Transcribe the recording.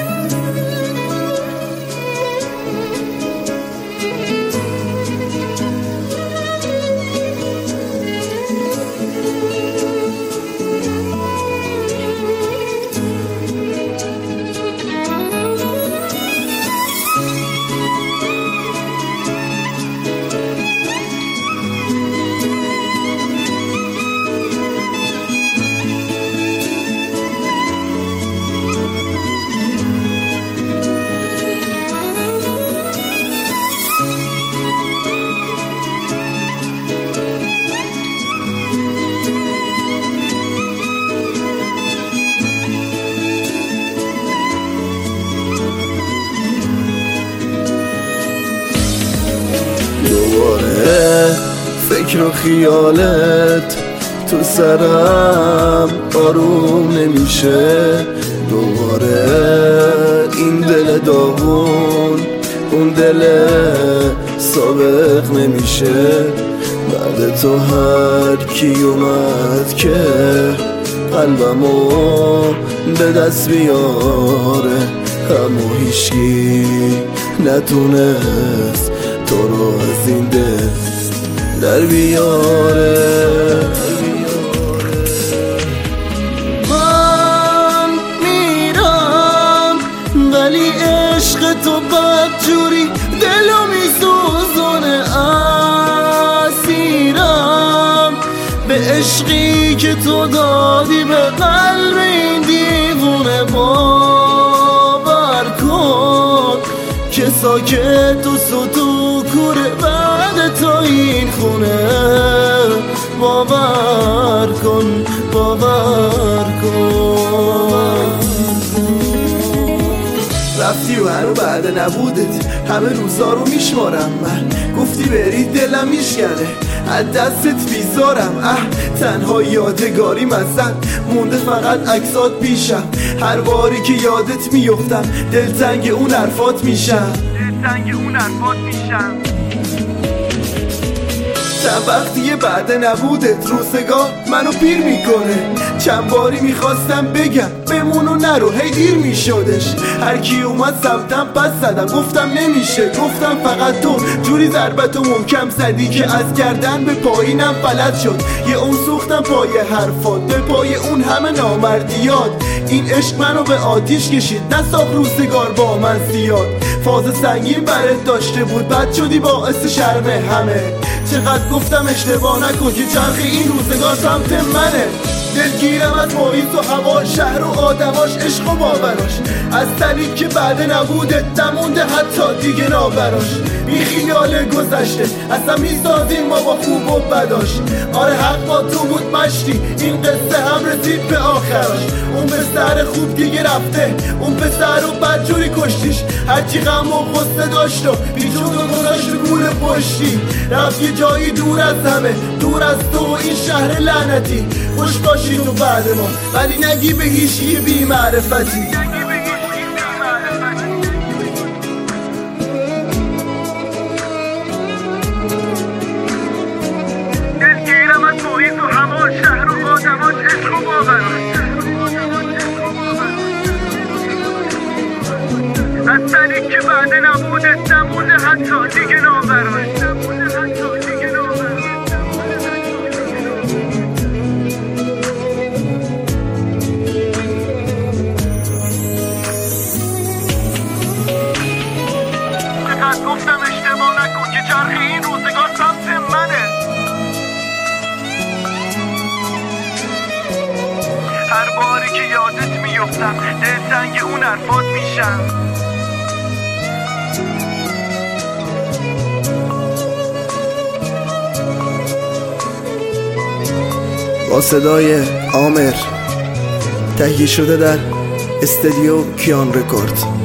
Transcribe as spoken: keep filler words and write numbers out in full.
دوباره فکر و خیالت تو سرم آروم نمیشه، دوباره این دل داغون اون دل سابق نمیشه. بعد تو هر کی اومد که قلبمو به دست بیاره، اما هیچکی نتونست تو رو از این دل در بیاره. من میرم ولی عشق تو بدجوری دلو میسوزونه، اسیرم به عشقی که تو دادی به قلب این دیوونه. باور کن که ساکت و ستو کوره بعد تا این خونه. باور کن باور کن. رفتی و هنو بعد نبودت همه روزا رو میشمارم، من گفتی بری دلم میشکنه از دستت بیزارم. اه تنها یادگاریم ازت مونده فقط عکسات پیشم، هر باری که یادت میفتم دلتنگ اون حرفات میشم، دلتنگ اون حرفات میشم. چند وقتیه بعد نبودت روزگار منو پیر میکنه، چند باری میخواستم بگم بمون و نرو هی دیر میشدش. هر کی اومد سمتم پس زدم گفتم نمیشه، گفتم فقط تو جوری ضربتو محکم زدی که از گردن به پایینم فلج شد. یه اون سوختم پای حرفات به پای اون همه نامردیات. این عشق منو به آتیش کشید نساخت روزگار با من زیاد. فاز سنگین برات داشته بود بد شدی باعث شرم همه. چقدر گفتم اشتباه نکن که چرخ این روزگار سمت منه. دلگیرم از محیط و هوا شهر و آدماش عشق و باوراش، از طریق که بعد نبوده نمونده حتی دیگه نابراش. بی خیال گذشته اصلا میسازیم ما با خوب و بداش. آره حق با تو بود مشتی این قصه هم رسید به آخراش. اون پسر خوب دیگه رفته اون پسر رو بدجوری کشتیش، هرچی غم و غصه داشت و بیچون و گذاشت رو گول پشتی. رفت یه جایی دور از همه دور از تو و این شهر لعنتی. خوش باشی تو بعد ما ولی نگی به هیچی بی معرفتی. دلگیرم از محیط و هوا شهر و آدماش عشق و باوراش، از طریق که بعد نبوده نمونده حتی دیگه نابراش. گفتم اشتباه نکن که چرخ این روزگار سمت منه. هر باری که یادت میفتم دلتنگ اون حرفات میشم. با صدای عامر تهیه شده در استودیو کیان رکورد.